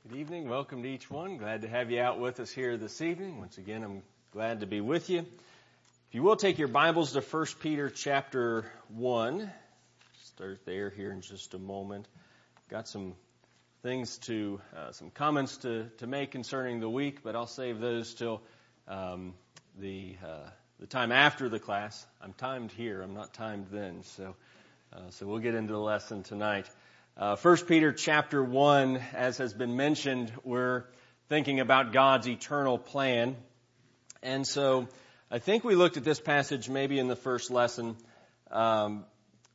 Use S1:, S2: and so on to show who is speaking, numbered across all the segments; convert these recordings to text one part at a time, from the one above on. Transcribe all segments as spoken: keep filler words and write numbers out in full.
S1: Good evening. Welcome to each one. Glad to have you out with us here this evening. Once again, I'm glad to be with you. If you will take your Bibles to First Peter chapter one. Start there here in just a moment. Got some things to, uh, some comments to, to make concerning the week, but I'll save those till um, the uh, the time after the class. I'm timed here. I'm not timed then. So, uh, so we'll get into the lesson tonight. Uh, First Peter chapter one, as has been mentioned, we're thinking about God's eternal plan. And so I think we looked at this passage maybe in the first lesson, um,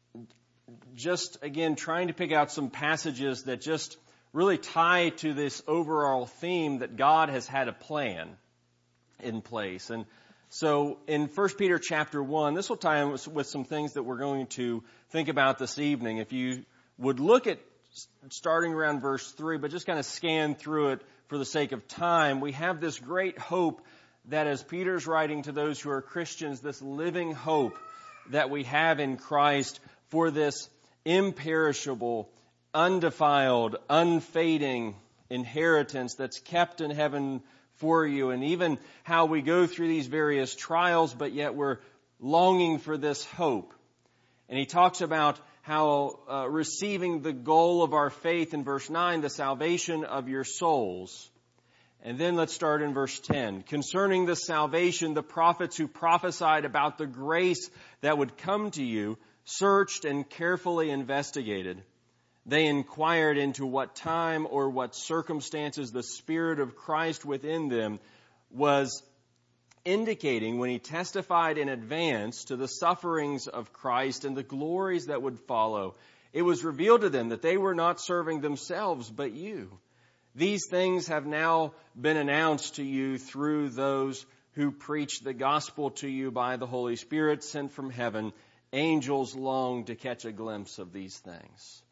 S1: just, again, trying to pick out some passages that just really tie to this overall theme that God has had a plan in place. And so in First Peter chapter one, this will tie in with, with some things that we're going to think about this evening. If you would look at starting around verse three, but just kind of scan through it for the sake of time, we have this great hope that as Peter's writing to those who are Christians, this living hope that we have in Christ for this imperishable, undefiled, unfading inheritance that's kept in heaven for you. And even how we go through these various trials, but yet we're longing for this hope. And he talks about how uh, receiving the goal of our faith in verse nine, the salvation of your souls. And then let's start in verse ten. Concerning the salvation, the prophets who prophesied about the grace that would come to you searched and carefully investigated. They inquired into what time or what circumstances the Spirit of Christ within them was indicating when he testified in advance to the sufferings of Christ and the glories that would follow. It was revealed to them that they were not serving themselves, but you. These things have now been announced to you through those who preach the gospel to you by the Holy Spirit sent from heaven. Angels long to catch a glimpse of these things.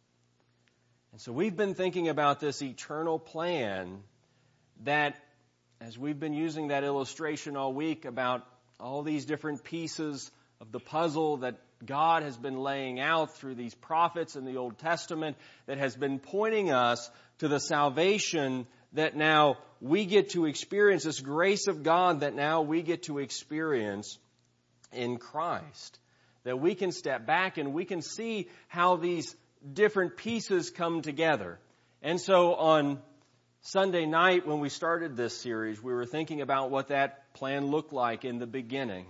S1: And so we've been thinking about this eternal plan that, as we've been using that illustration all week about all these different pieces of the puzzle that God has been laying out through these prophets in the Old Testament, that has been pointing us to the salvation that now we get to experience, this grace of God that now we get to experience in Christ. That we can step back and we can see how these different pieces come together. And so on Sunday night, when we started this series, we were thinking about what that plan looked like in the beginning.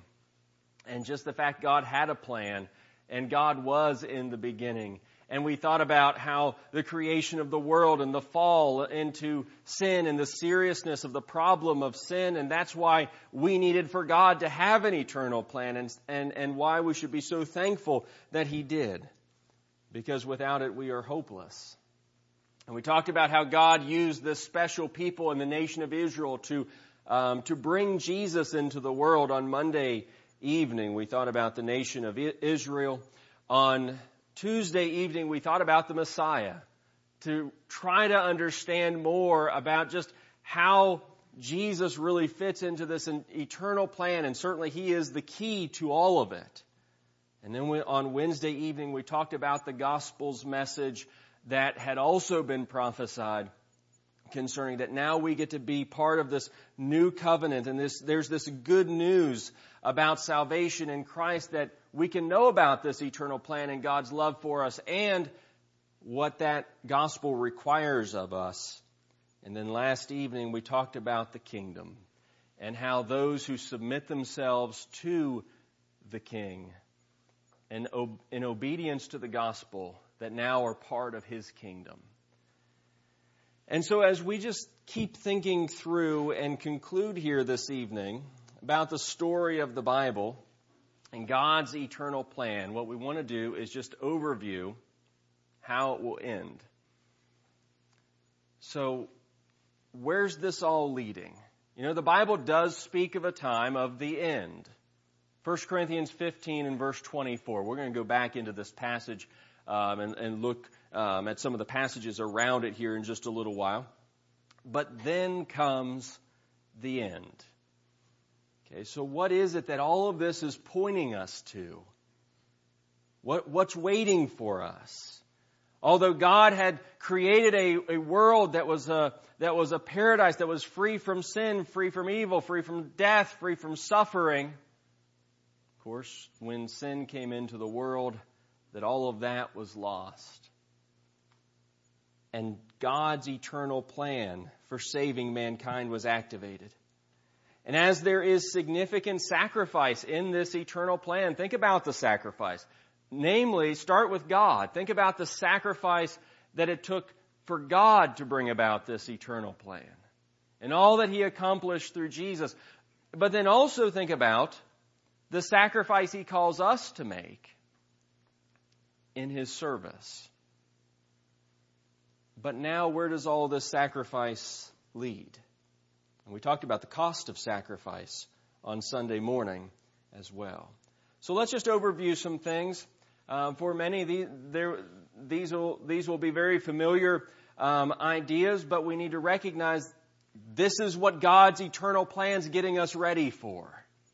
S1: And just the fact God had a plan, and God was in the beginning. And we thought about how the creation of the world and the fall into sin and the seriousness of the problem of sin, and that's why we needed for God to have an eternal plan, and, and, and why we should be so thankful that He did. Because without it, we are hopeless. And we talked about how God used this special people in the nation of Israel to um, to bring Jesus into the world on Monday evening. We thought about the nation of Israel. On Tuesday evening, we thought about the Messiah, to try to understand more about just how Jesus really fits into this eternal plan, and certainly He is the key to all of it. And then we, on Wednesday evening, we talked about the gospel's message that had also been prophesied concerning that now we get to be part of this new covenant. And this, there's this good news about salvation in Christ, that we can know about this eternal plan and God's love for us and what that gospel requires of us. And then last evening we talked about the kingdom and how those who submit themselves to the King and in obedience to the gospel that now are part of His kingdom. And so as we just keep thinking through and conclude here this evening about the story of the Bible and God's eternal plan, what we want to do is just overview how it will end. So where's this all leading? You know, the Bible does speak of a time of the end. First Corinthians fifteen and verse twenty-four. We're going to go back into this passage um, and, and look um, at some of the passages around it here in just a little while. But then comes the end. Okay, so what is it that all of this is pointing us to? What, what's waiting for us? Although God had created a, a world that was a, that was a paradise, that was free from sin, free from evil, free from death, free from suffering, of course, when sin came into the world, that all of that was lost. And God's eternal plan for saving mankind was activated. And as there is significant sacrifice in this eternal plan, think about the sacrifice. Namely, start with God. Think about the sacrifice that it took for God to bring about this eternal plan and all that He accomplished through Jesus. But then also think about the sacrifice He calls us to make in His service. But now, where does all this sacrifice lead? And we talked about the cost of sacrifice on Sunday morning as well. So let's just overview some things. Uh, for many, these, there, these, will, these will be very familiar um, ideas, but we need to recognize this is what God's eternal plan is getting us ready for.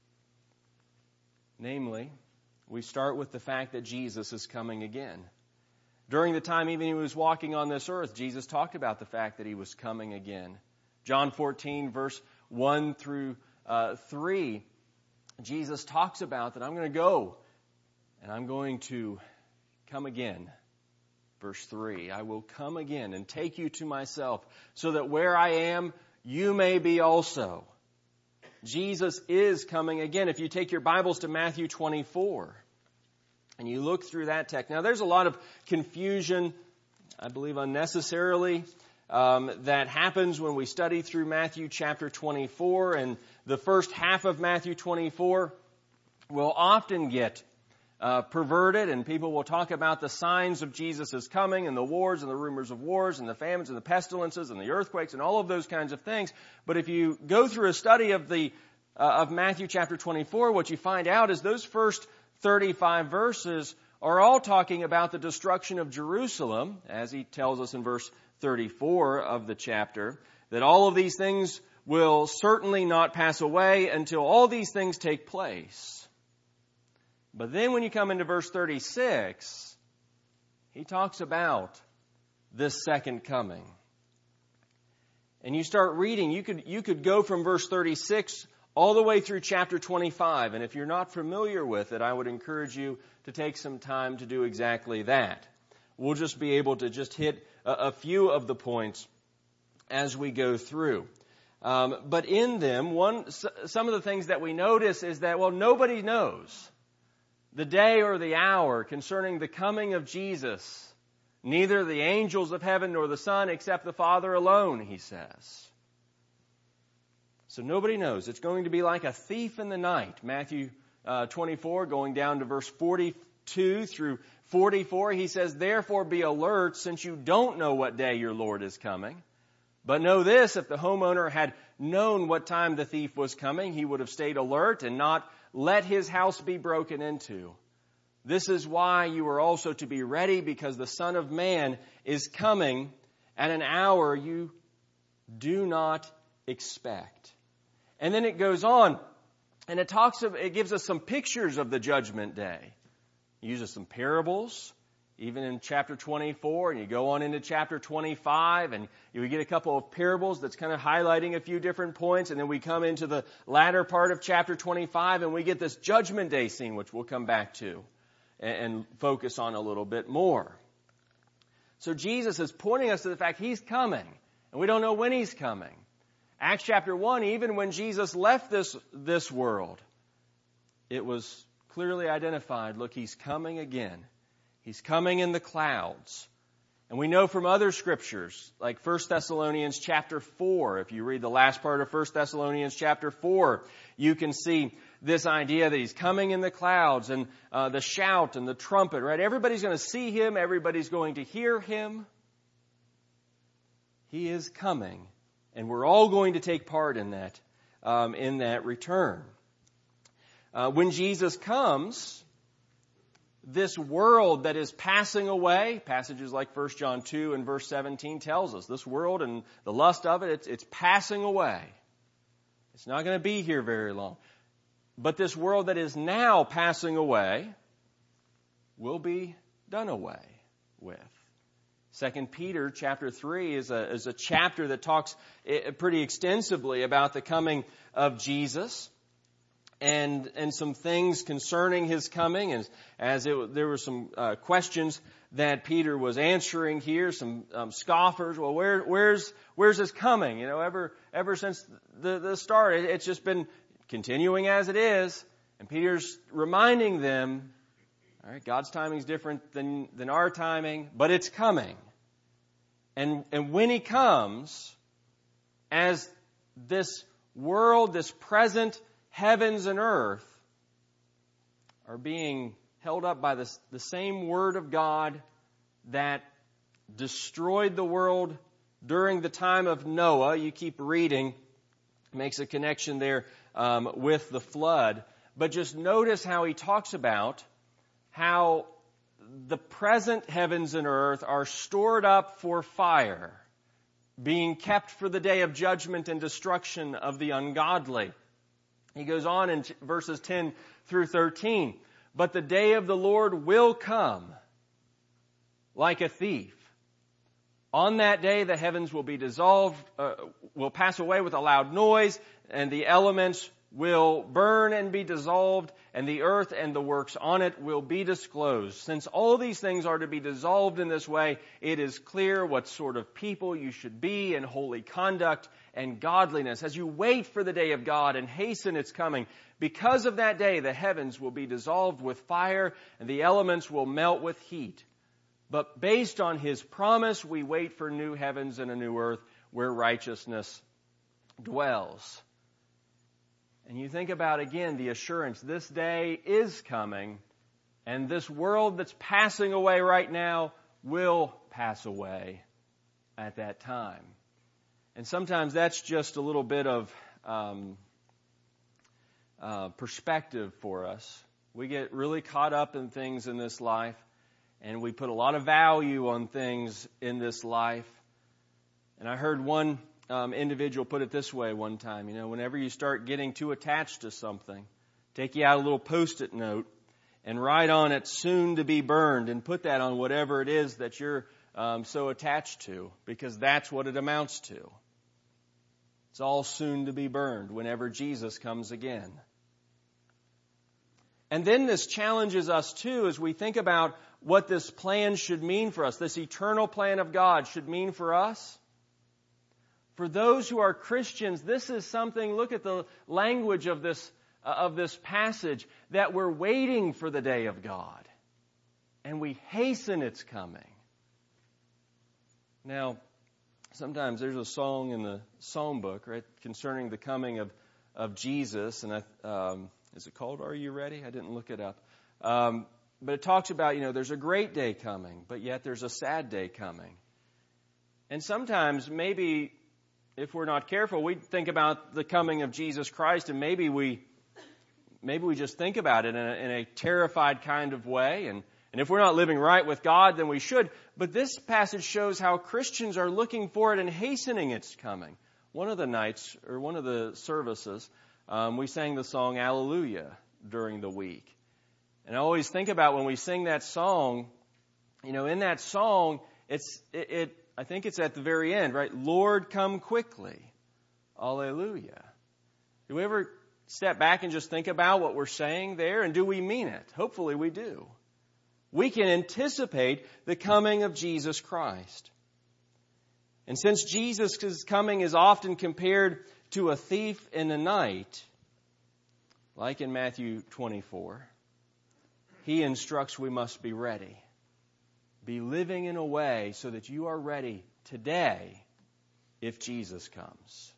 S1: Namely, we start with the fact that Jesus is coming again. During the time even He was walking on this earth, Jesus talked about the fact that He was coming again. John fourteen, verse one through uh, three, Jesus talks about that I'm going to go and I'm going to come again. Verse three, I will come again and take you to myself so that where I am, you may be also. Jesus is coming again. If you take your Bibles to Matthew twenty-four and you look through that text. Now there's a lot of confusion, I believe unnecessarily, um, that happens when we study through Matthew chapter twenty-four. And the first half of Matthew twenty-four will often get Uh, perverted, and people will talk about the signs of Jesus' coming and the wars and the rumors of wars and the famines and the pestilences and the earthquakes and all of those kinds of things. But if you go through a study of the uh, of Matthew chapter twenty-four, what you find out is those first thirty-five verses are all talking about the destruction of Jerusalem, as He tells us in verse thirty-four of the chapter, that all of these things will certainly not pass away until all these things take place. But then when you come into verse thirty-six, He talks about this second coming. And you start reading, you could, you could go from verse thirty-six all the way through chapter twenty-five. And if you're not familiar with it, I would encourage you to take some time to do exactly that. We'll just be able to just hit a, a few of the points as we go through. Um, but in them, one, some of the things that we notice is that, well, nobody knows the day or the hour concerning the coming of Jesus, neither the angels of heaven nor the Son, except the Father alone, He says. So nobody knows. It's going to be like a thief in the night. Matthew uh, twenty-four, going down to verse forty-two through forty-four, He says, therefore be alert, since you don't know what day your Lord is coming. But know this, if the homeowner had known what time the thief was coming, he would have stayed alert and not let his house be broken into. This is why you are also to be ready, because the Son of Man is coming at an hour you do not expect. And then it goes on, and it talks of, it gives us some pictures of the judgment day. It uses some parables, even in chapter twenty-four, and you go on into chapter twenty-five, and you get a couple of parables that's kind of highlighting a few different points, and then we come into the latter part of chapter twenty-five, and we get this judgment day scene, which we'll come back to and, and focus on a little bit more. So Jesus is pointing us to the fact He's coming, and we don't know when He's coming. Acts chapter one, even when Jesus left this, this world, it was clearly identified, look, He's coming again. He's coming in the clouds. And we know from other scriptures, like First Thessalonians chapter four, if you read the last part of First Thessalonians chapter four, you can see this idea that He's coming in the clouds, and uh, the shout and the trumpet, right? Everybody's going to see Him. Everybody's going to hear Him. He is coming, and we're all going to take part in that, um, in that return. Uh, when Jesus comes, this world that is passing away, passages like First John two and verse seventeen tells us, this world and the lust of it, it's, it's passing away. It's not going to be here very long. But this world that is now passing away will be done away with. Second Peter chapter three is a, is a chapter that talks pretty extensively about the coming of Jesus and and some things concerning his coming. And as it, there were some uh, questions that Peter was answering here, some um, scoffers. Well, where where's where's his coming? You know, ever ever since the the start, it, it's just been continuing as it is. And Peter's reminding them, all right, God's timing is different than, than our timing, but it's coming. And, and when he comes, as this world, this present heavens and earth are being held up by this, the same Word of God that destroyed the world during the time of Noah. You keep reading, makes a connection there um, with the flood. But just notice how he talks about how the present heavens and earth are stored up for fire, being kept for the day of judgment and destruction of the ungodly. He goes on in verses ten through thirteen. But the day of the Lord will come like a thief. On that day the heavens will be dissolved, uh, will pass away with a loud noise, and the elements will burn and be dissolved, and the earth and the works on it will be disclosed. Since all these things are to be dissolved in this way, it is clear what sort of people you should be in holy conduct and godliness as you wait for the day of God and hasten its coming. Because of that day, the heavens will be dissolved with fire, and the elements will melt with heat. But based on his promise, we wait for new heavens and a new earth where righteousness dwells. And you think about, again, the assurance this day is coming, and this world that's passing away right now will pass away at that time. And sometimes that's just a little bit of um, uh, perspective for us. We get really caught up in things in this life, and we put a lot of value on things in this life. And I heard one Um, individual put it this way one time, you know, whenever you start getting too attached to something, take you out a little post-it note and write on it soon to be burned, and put that on whatever it is that you're um, so attached to, because that's what it amounts to. It's all soon to be burned whenever Jesus comes again. And then this challenges us too as we think about what this plan should mean for us. This eternal plan of God should mean for us. For those who are Christians, this is something, look at the language of this, uh, of this passage, that we're waiting for the day of God. And we hasten its coming. Now, sometimes there's a song in the psalm book, right, concerning the coming of, of Jesus. And I, um, is it called Are You Ready? I didn't look it up. Um, but it talks about, you know, there's a great day coming, but yet there's a sad day coming. And sometimes maybe, if we're not careful, we think about the coming of Jesus Christ, and maybe we maybe we just think about it in a, in a terrified kind of way. And, and if we're not living right with God, then we should. But this passage shows how Christians are looking for it and hastening its coming. One of the nights, or one of the services, um, we sang the song Alleluia during the week. And I always think about when we sing that song, you know, in that song, it's it, it I think it's at the very end, right? Lord, come quickly. Alleluia. Do we ever step back and just think about what we're saying there? And do we mean it? Hopefully we do. We can anticipate the coming of Jesus Christ. And since Jesus' coming is often compared to a thief in the night, like in Matthew twenty-four, he instructs we must be ready. Be living in a way so that you are ready today if Jesus comes.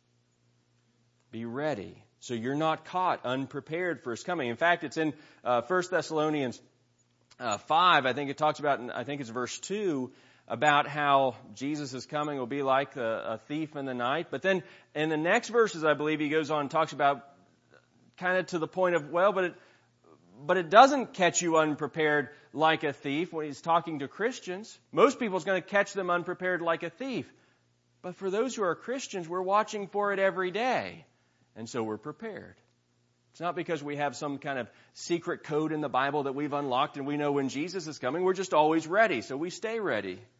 S1: Be ready so you're not caught unprepared for his coming. In fact, it's in uh, First Thessalonians uh, five, I think it talks about, I think it's verse two, about how Jesus' coming will be like a, a thief in the night. But then in the next verses, I believe he goes on and talks about kind of to the point of, well, but it, But it doesn't catch you unprepared like a thief when he's talking to Christians. Most people, it's going to catch them unprepared like a thief. But for those who are Christians, we're watching for it every day. And so we're prepared. It's not because we have some kind of secret code in the Bible that we've unlocked and we know when Jesus is coming. We're just always ready. So we stay ready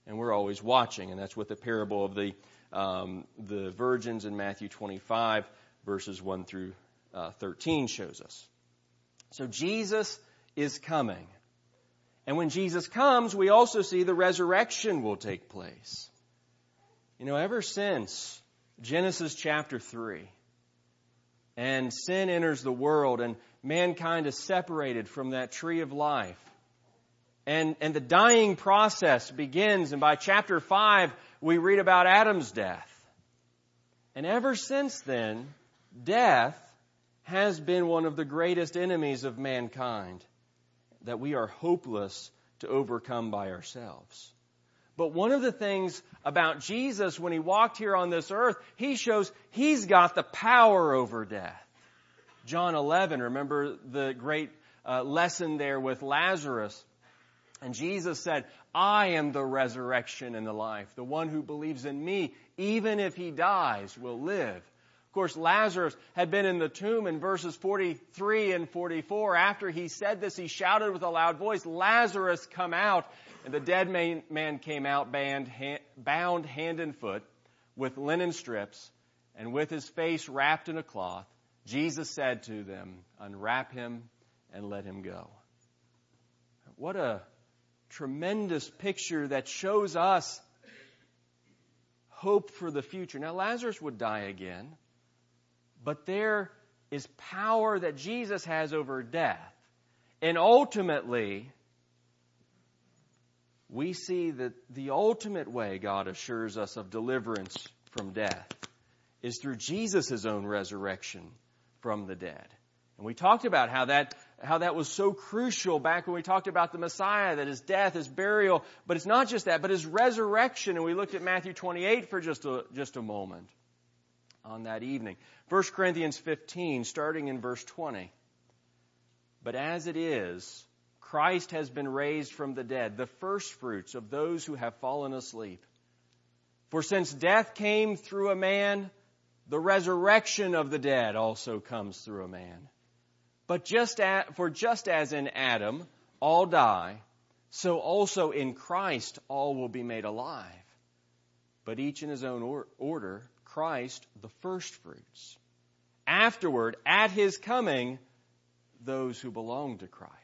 S1: and we're always watching. And that's what the parable of the um, the virgins in Matthew twenty-five, verses one through uh, thirteen shows us. So Jesus is coming. And when Jesus comes, we also see the resurrection will take place. You know, ever since Genesis chapter three, and sin enters the world, and mankind is separated from that tree of life, and, and the dying process begins, and by chapter five, we read about Adam's death. And ever since then, death has been one of the greatest enemies of mankind that we are hopeless to overcome by ourselves. But one of the things about Jesus when he walked here on this earth, he shows he's got the power over death. John eleven, remember the great uh, lesson there with Lazarus. And Jesus said, I am the resurrection and the life. The one who believes in me, even if he dies, will live. Of course, Lazarus had been in the tomb in verses forty-three and forty-four. After he said this, he shouted with a loud voice, Lazarus, come out. And the dead man, man came out bound hand, bound hand and foot with linen strips and with his face wrapped in a cloth. Jesus said to them, unwrap him and let him go. What a tremendous picture that shows us hope for the future. Now, Lazarus would die again, but there is power that Jesus has over death. And ultimately, we see that the ultimate way God assures us of deliverance from death is through Jesus' own resurrection from the dead. And we talked about how that how that was so crucial back when we talked about the Messiah, that his death, his burial, but it's not just that, but his resurrection. And we looked at Matthew twenty-eight for just a, just a moment on that evening. First Corinthians fifteen, starting in verse twenty. But as it is, Christ has been raised from the dead, the firstfruits of those who have fallen asleep. For since death came through a man, the resurrection of the dead also comes through a man. But just as, for just as in Adam all die, so also in Christ all will be made alive. But each in his own or, order, Christ the firstfruits. Afterward, at his coming, those who belong to Christ.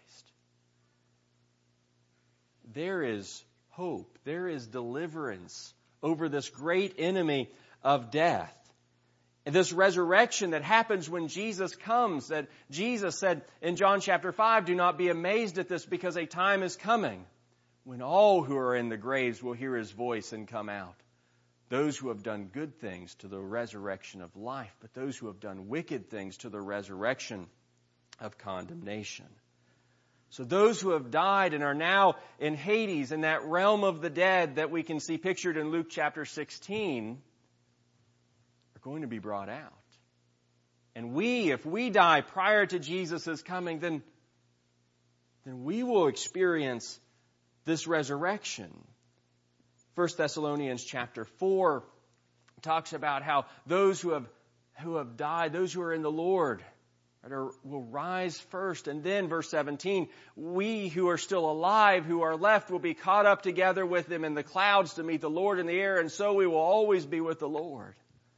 S1: There is hope. There is deliverance over this great enemy of death. And this resurrection that happens when Jesus comes, that Jesus said in John chapter five, do not be amazed at this, because a time is coming when all who are in the graves will hear his voice and come out. Those who have done good things to the resurrection of life, but those who have done wicked things to the resurrection of condemnation. So those who have died and are now in Hades, in that realm of the dead that we can see pictured in Luke chapter sixteen, going to be brought out. And we, if we die prior to Jesus' coming, then, then we will experience this resurrection. First Thessalonians chapter four talks about how those who have who have died, those who are in the Lord, are, will rise first. And then verse seventeen, we who are still alive, who are left, will be caught up together with them in the clouds to meet the Lord in the air, and so we will always be with the Lord.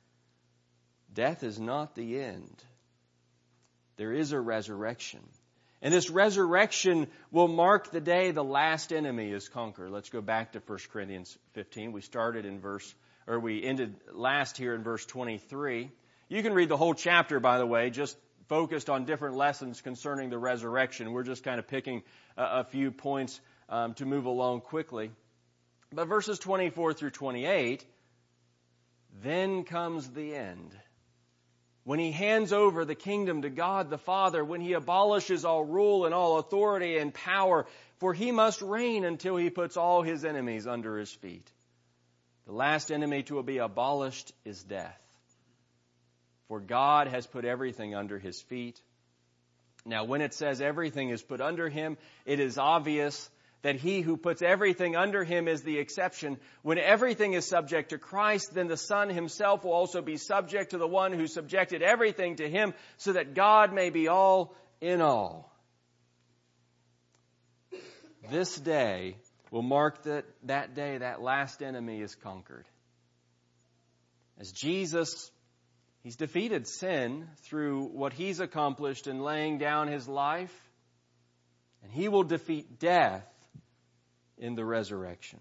S1: Death is not the end. There is a resurrection. And this resurrection will mark the day the last enemy is conquered. Let's go back to First Corinthians fifteen. We started in verse, or we ended last here in verse twenty-three. You can read the whole chapter, by the way, just focused on different lessons concerning the resurrection. We're just kind of picking a, a few points um, to move along quickly. But verses twenty-four through twenty-eight, then comes the end. When he hands over the kingdom to God the Father, when he abolishes all rule and all authority and power, for he must reign until he puts all his enemies under his feet. The last enemy to be abolished is death. For God has put everything under his feet. Now, when it says everything is put under him, it is obvious that he who puts everything under him is the exception. When everything is subject to Christ, then the Son himself will also be subject to the one who subjected everything to him, so that God may be all in all. This day will mark that, that day that last enemy is conquered. As Jesus, He's defeated sin through what He's accomplished in laying down His life, and He will defeat death in the resurrection.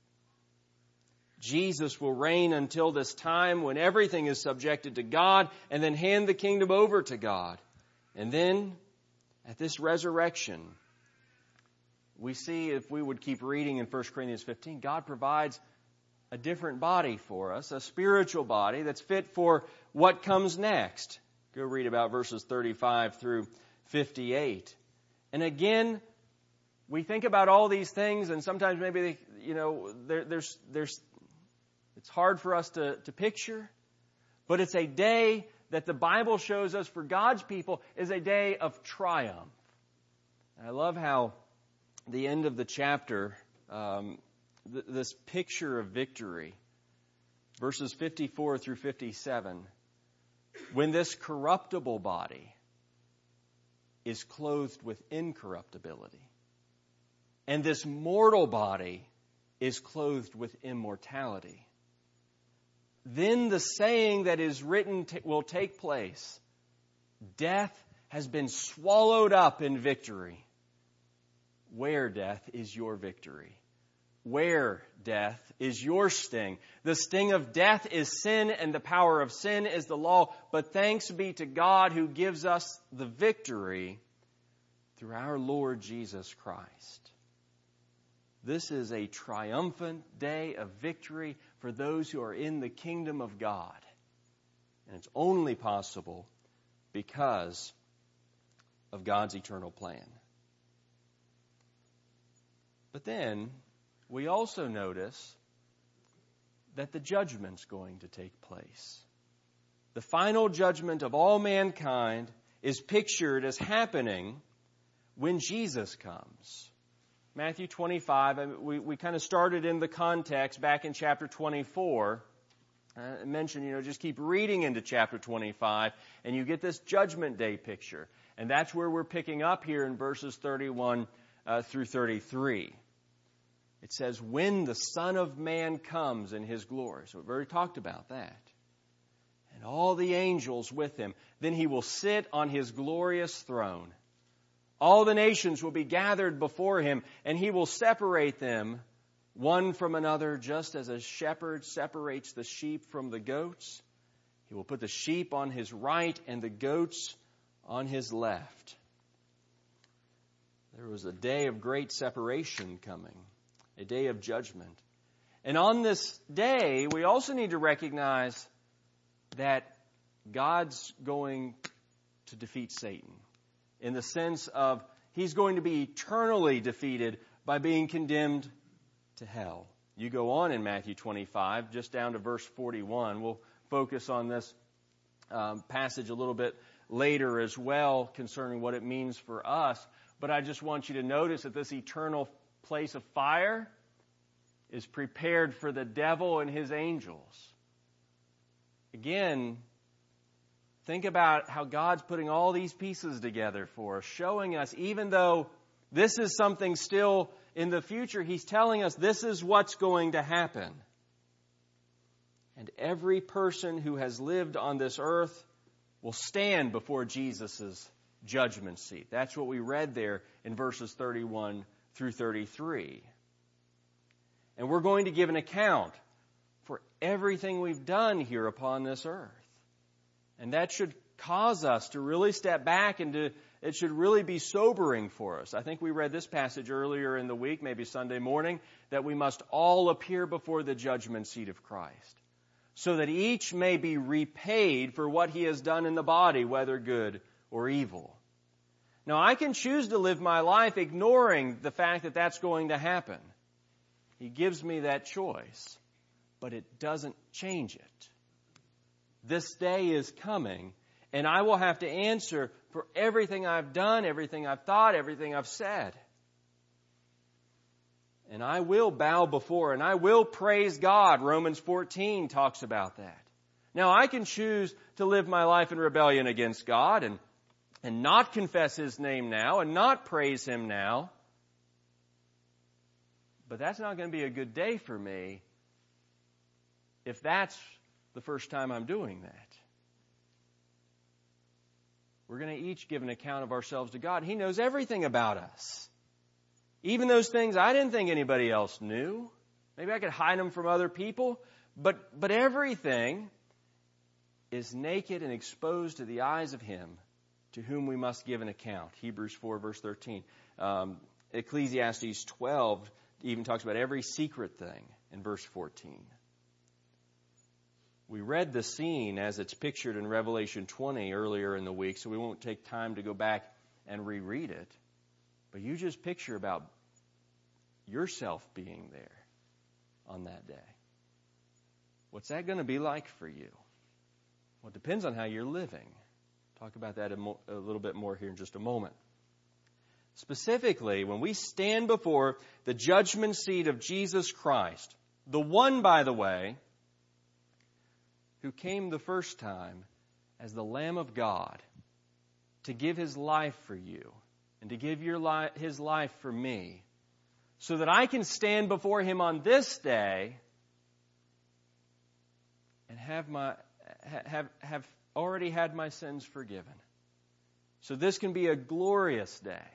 S1: Jesus will reign until this time when everything is subjected to God, and then hand the kingdom over to God. And then, at this resurrection, we see, if we would keep reading in First Corinthians fifteen, God provides a different body for us, a spiritual body that's fit for what comes next. Go read about verses thirty-five through fifty-eight. And again, we think about all these things, and sometimes maybe, they, you know, there, there's, there's, it's hard for us to, to picture, but it's a day that the Bible shows us for God's people is a day of triumph. And I love how the end of the chapter, um, th- this picture of victory, verses fifty-four through fifty-seven, when this corruptible body is clothed with incorruptibility, and this mortal body is clothed with immortality, then the saying that is written t- will take place. Death has been swallowed up in victory. Where, death, is your victory? Where, death, is your sting? The sting of death is sin, and the power of sin is the law. But thanks be to God who gives us the victory through our Lord Jesus Christ. This is a triumphant day of victory for those who are in the kingdom of God. And it's only possible because of God's eternal plan. But then we also notice that the judgment's going to take place. The final judgment of all mankind is pictured as happening when Jesus comes. Matthew twenty-five, we, we kind of started in the context back in chapter twenty-four. I mentioned, you know, just keep reading into chapter twenty-five, and you get this judgment day picture. And that's where we're picking up here in verses thirty-one uh, through thirty-three. It says, when the Son of Man comes in His glory. So we've already talked about that. And all the angels with Him. Then He will sit on His glorious throne. All the nations will be gathered before Him, and He will separate them one from another, just as a shepherd separates the sheep from the goats. He will put the sheep on His right and the goats on His left. There was a day of great separation coming, a day of judgment. And on this day, we also need to recognize that God's going to defeat Satan, in the sense of He's going to be eternally defeated by being condemned to hell. You go on in Matthew twenty-five, just down to verse forty-one. We'll focus on this um, passage a little bit later as well concerning what it means for us. But I just want you to notice that this eternal place of fire is prepared for the devil and his angels. Again, think about how God's putting all these pieces together for us, showing us, even though this is something still in the future, He's telling us this is what's going to happen. And every person who has lived on this earth will stand before Jesus' judgment seat. That's what we read there in verses thirty-one through thirty-three. And we're going to give an account for everything we've done here upon this earth. And that should cause us to really step back and to, it should really be sobering for us. I think we read this passage earlier in the week, maybe Sunday morning, that we must all appear before the judgment seat of Christ, so that each may be repaid for what he has done in the body, whether good or evil. Now, I can choose to live my life ignoring the fact that that's going to happen. He gives me that choice, but it doesn't change it. This day is coming, and I will have to answer for everything I've done, everything I've thought, everything I've said. And I will bow before, and I will praise God. Romans fourteen talks about that. Now, I can choose to live my life in rebellion against God and, and not confess His name now and not praise Him now. But that's not going to be a good day for me if that's the first time I'm doing that. We're going to each give an account of ourselves to God. He knows everything about us. Even those things I didn't think anybody else knew. Maybe I could hide them from other people. But, but everything is naked and exposed to the eyes of Him to whom we must give an account. Hebrews four, verse thirteen. Um, Ecclesiastes twelve even talks about every secret thing in verse fourteen. We read the scene as it's pictured in Revelation twenty earlier in the week, so we won't take time to go back and reread it. But you just picture about yourself being there on that day. What's that going to be like for you? Well, it depends on how you're living. Talk about that a, mo- a little bit more here in just a moment. Specifically, when we stand before the judgment seat of Jesus Christ, the one, by the way, who came the first time as the Lamb of God to give His life for you and to give your li- His life for me so that I can stand before Him on this day and have my have have already had my sins forgiven. So this can be a glorious day.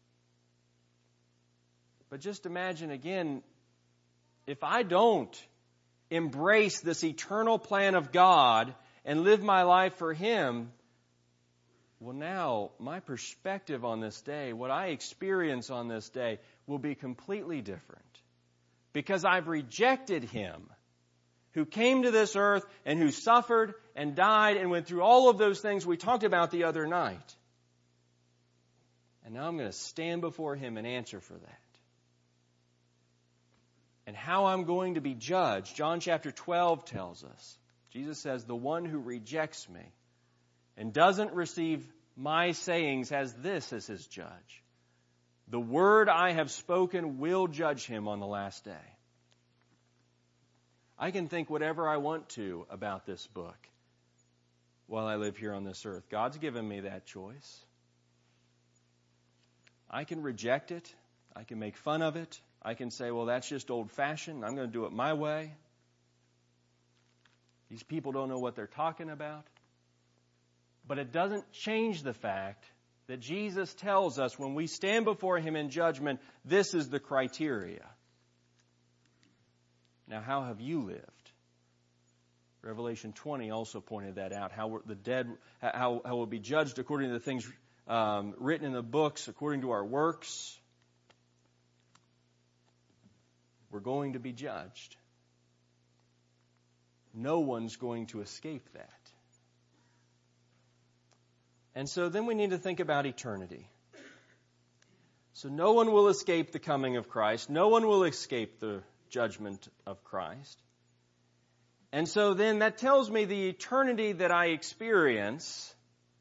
S1: But just imagine again, if I don't embrace this eternal plan of God and live my life for Him, well, now my perspective on this day, what I experience on this day, will be completely different. Because I've rejected Him who came to this earth and who suffered and died and went through all of those things we talked about the other night. And now I'm going to stand before Him and answer for that. And how I'm going to be judged, John chapter twelve tells us. Jesus says, the one who rejects me and doesn't receive my sayings has this as his judge. The word I have spoken will judge him on the last day. I can think whatever I want to about this book while I live here on this earth. God's given me that choice. I can reject it. I can make fun of it. I can say, well, that's just old-fashioned. I'm going to do it my way. These people don't know what they're talking about. But it doesn't change the fact that Jesus tells us when we stand before Him in judgment, this is the criteria. Now, how have you lived? Revelation twenty also pointed that out, how the dead, how, how we'll be judged according to the things um, written in the books, according to our works. We're going to be judged. No one's going to escape that. And so then we need to think about eternity. So no one will escape the coming of Christ. No one will escape the judgment of Christ. And so then that tells me the eternity that I experience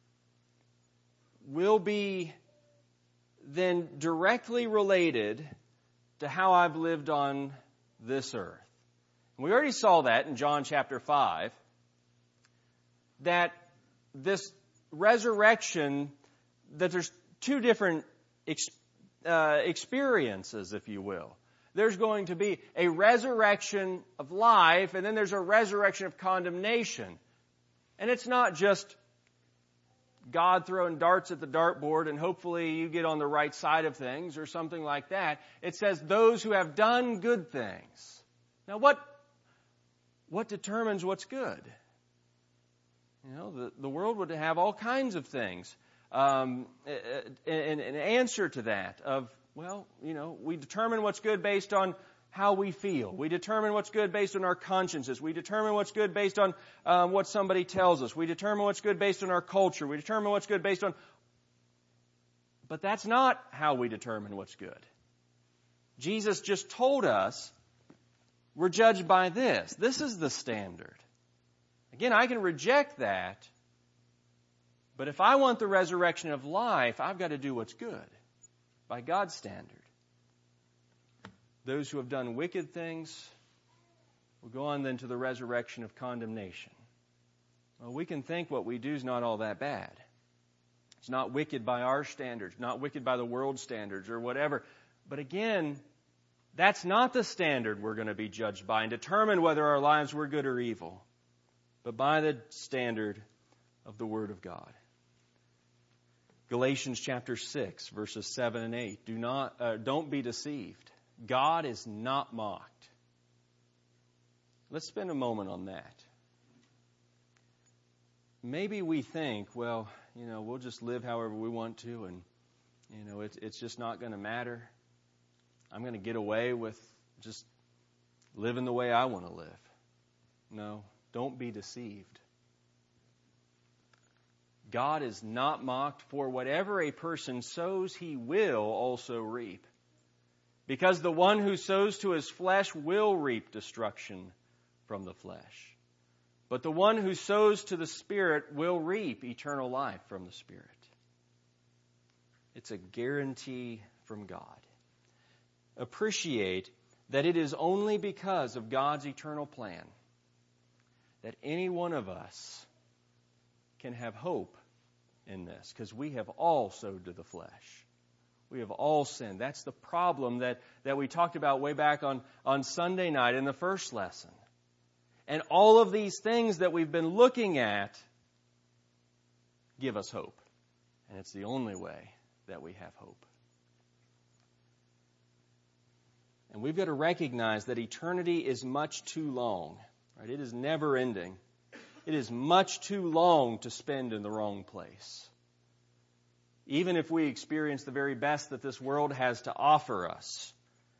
S1: will be then directly related to how I've lived on this earth. And we already saw that in John chapter five, that this resurrection, that there's two different ex, uh, experiences, if you will. There's going to be a resurrection of life, and then there's a resurrection of condemnation. And it's not just God throwing darts at the dartboard and hopefully you get on the right side of things or something like that. It says those who have done good things. Now what, what determines what's good? You know, the, the world would have all kinds of things. Um, an, an answer to that of, well, you know, we determine what's good based on how we feel. We determine what's good based on our consciences. We determine what's good based on um, what somebody tells us. We determine what's good based on our culture. We determine what's good based on... But that's not how we determine what's good. Jesus just told us we're judged by this. This is the standard. Again, I can reject that, but if I want the resurrection of life, I've got to do what's good by God's standard. Those who have done wicked things will go on then to the resurrection of condemnation. Well, we can think what we do is not all that bad. It's not wicked by our standards, not wicked by the world's standards or whatever. But again, That's not the standard we're going to be judged by and determine whether our lives were good or evil, but by the standard of the Word of God. Galatians chapter six, verses seven and eight. Do not, uh, don't be deceived. God is not mocked. Let's spend a moment on that. Maybe we think, well, you know, we'll just live however we want to, and, you know, it, it's just not going to matter. I'm going to get away with just living the way I want to live. No, don't be deceived. God is not mocked, for whatever a person sows, he will also reap. Because the one who sows to his flesh will reap destruction from the flesh. But the one who sows to the Spirit will reap eternal life from the Spirit. It's a guarantee from God. Appreciate that it is only because of God's eternal plan that any one of us can have hope in this, because we have all sowed to the flesh. We have all sinned. That's the problem that, that we talked about way back on, on Sunday night in the first lesson. And all of these things that we've been looking at give us hope. And it's the only way that we have hope. And we've got to recognize that eternity is much too long. Right? It is never ending. It is much too long to spend in the wrong place. Even if we experience the very best that this world has to offer us,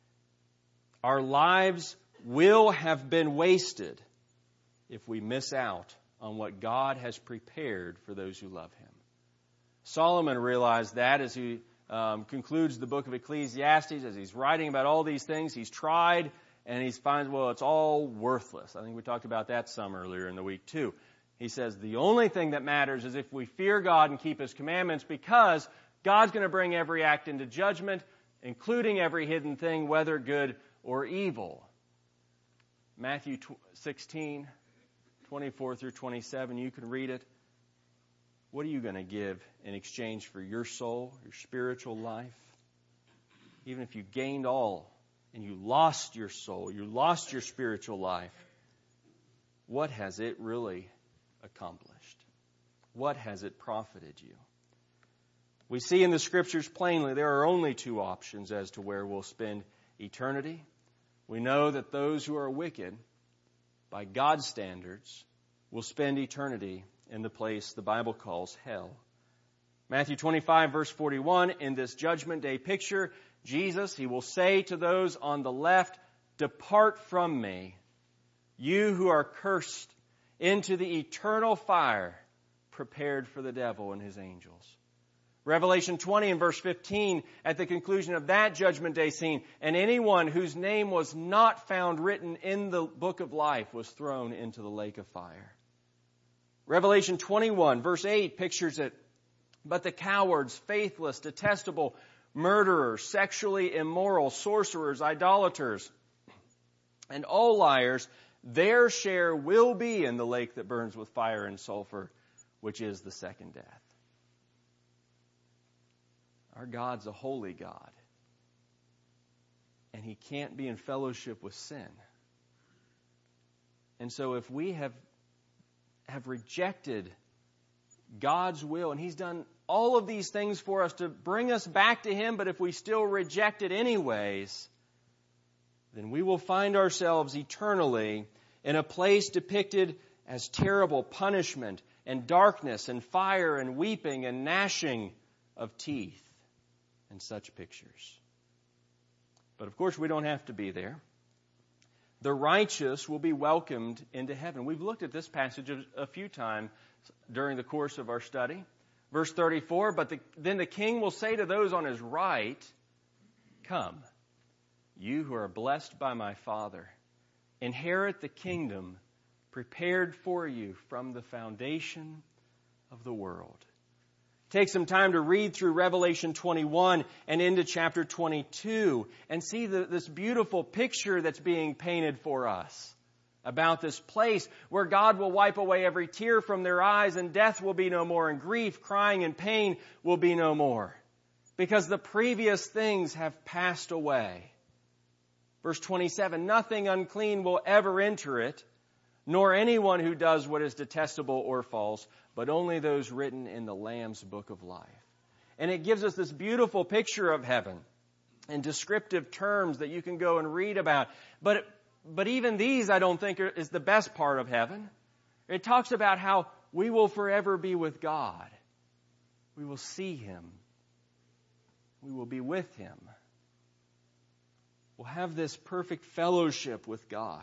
S1: our lives will have been wasted if we miss out on what God has prepared for those who love Him. Solomon realized that as he um, concludes the book of Ecclesiastes, as he's writing about all these things, he's tried and he finds, well, it's all worthless. I think we talked about that some earlier in the week too. He says the only thing that matters is if we fear God and keep His commandments, because God's going to bring every act into judgment, including every hidden thing, whether good or evil. Matthew sixteen, twenty-four through twenty-seven, you can read it. What are you going to give in exchange for your soul, your spiritual life? Even if you gained all and you lost your soul, you lost your spiritual life, what has it really accomplished? What has it profited you? We see in the Scriptures plainly there are only two options as to where we'll spend eternity. We know that those who are wicked, by God's standards, will spend eternity in the place the Bible calls hell. Matthew twenty-five, verse forty-one, in this judgment day picture, Jesus, He will say to those on the left, "Depart from me, you who are cursed, into the eternal fire prepared for the devil and his angels." Revelation twenty and verse fifteen, at the conclusion of that judgment day scene, and anyone whose name was not found written in the book of life was thrown into the lake of fire. Revelation twenty-one, verse eight pictures it. But the cowards, faithless, detestable, murderers, sexually immoral, sorcerers, idolaters, and all liars, their share will be in the lake that burns with fire and sulfur, which is the second death. Our God's a holy God, and He can't be in fellowship with sin. And so if we have have rejected God's will, and He's done all of these things for us to bring us back to Him, but if we still reject it anyways, then we will find ourselves eternally in a place depicted as terrible punishment and darkness and fire and weeping and gnashing of teeth and such pictures. But of course, we don't have to be there. The righteous will be welcomed into heaven. We've looked at this passage a few times during the course of our study. Verse thirty-four, but the, then the king will say to those on his right, "Come, you who are blessed by my Father, inherit the kingdom prepared for you from the foundation of the world." Take some time to read through Revelation twenty-one and into chapter twenty-two and see the, this beautiful picture that's being painted for us about this place where God will wipe away every tear from their eyes, and death will be no more, and grief, crying, and pain will be no more, because the previous things have passed away. Verse twenty-seven, nothing unclean will ever enter it, nor anyone who does what is detestable or false, but only those written in the Lamb's book of life. And it gives us this beautiful picture of heaven in descriptive terms that you can go and read about. But, but even these, I don't think, are, is the best part of heaven. It talks about how we will forever be with God. We will see Him. We will be with Him. We'll have this perfect fellowship with God.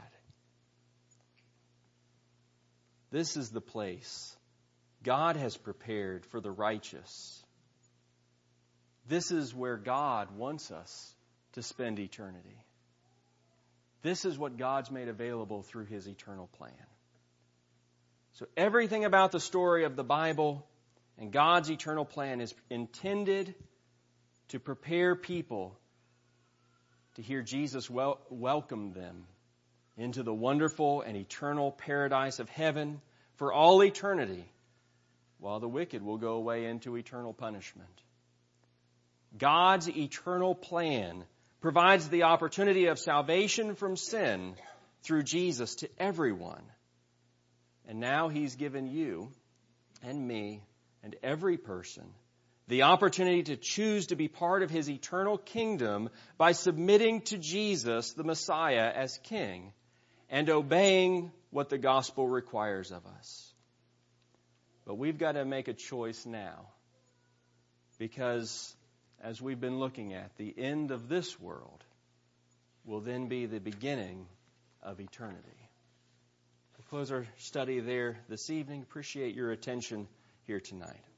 S1: This is the place God has prepared for the righteous. This is where God wants us to spend eternity. This is what God's made available through His eternal plan. So everything about the story of the Bible and God's eternal plan is intended to prepare people to hear Jesus wel- welcome them into the wonderful and eternal paradise of heaven for all eternity, while the wicked will go away into eternal punishment. God's eternal plan provides the opportunity of salvation from sin through Jesus to everyone. And now He's given you and me and every person the opportunity to choose to be part of His eternal kingdom by submitting to Jesus, the Messiah, as King and obeying what the gospel requires of us. But we've got to make a choice now, because as we've been looking at, the end of this world will then be the beginning of eternity. We'll close our study there this evening. Appreciate your attention here tonight.